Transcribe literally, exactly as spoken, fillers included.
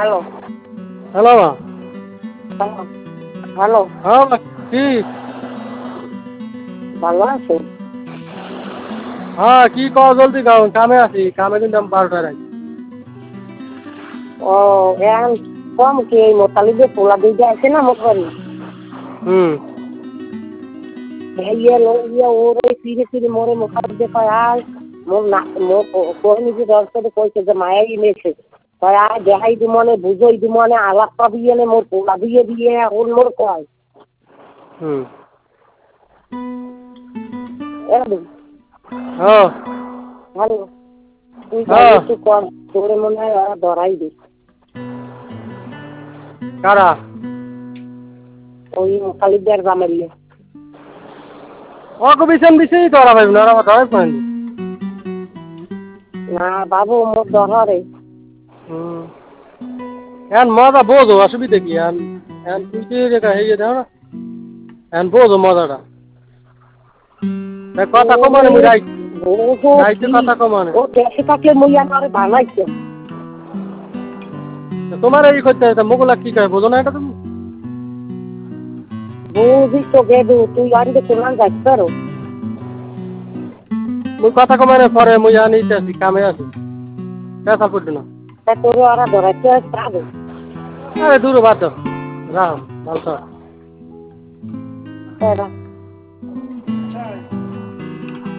Hello hello মা। Hello hello হ্যাঁ মা, কি? ভালো আছে? হ্যাঁ কি কও জলদি কও, কামে আছি, কামে কিন্তু আমি বারোটায় আছি। ও এখন কম কি এই মোতালিবে পোলা দিতে আছে না মোট বাড়ি হুম ইয়ে লো ইয়ে ওর ওই ফিরে ফিরে মোরে মোতালিবে কয় আয় মোর না মোর কোন নিজে দর্শকে কইছে যে মায়াই নেছে কয় আয় দেখাই দি মনে বুঝই দি মনে আলাপ পাবি এনে মোর পোলা দিয়ে দিয়ে এখন মোর কয় হুম একদম হ্যাঁ ভালো তুই যাই হ্যাঁ একটু কর তোরে মনে হয় ওরা ধরাই দিস কারা? ওই মোতালিবের জামাইলে ওকে বিছান বিছেই তো ওরা ভাবি না, ওরা আমার ধরে পায়নি। না বাবু মোর ধরে হুম এখন মজা বোঝো, অসুবিধা কি? এখন এখন তুই কি রেখা হয়ে যাও না, এখন বোঝো মজাটা। দেখ, কথা কমানে মুই রাইট রাইতে কথা কমানে। ও দেশে থাকলে মুই আমার বানাইছে তোমার এই করতে হয় মোগলা কি কয় বোঝো না এটা তুমি? বুঝি তো গেদু তুই আনতে কোরআন যাস পারো মুই কথা কমানে পরে মুই আনিতে আছি, কামে আছি, পেশা পড়ছে না। তা তোরে ওরা ধরাইতে পারবে আরে দূর বাদ দাও, রাম ভালো। তারা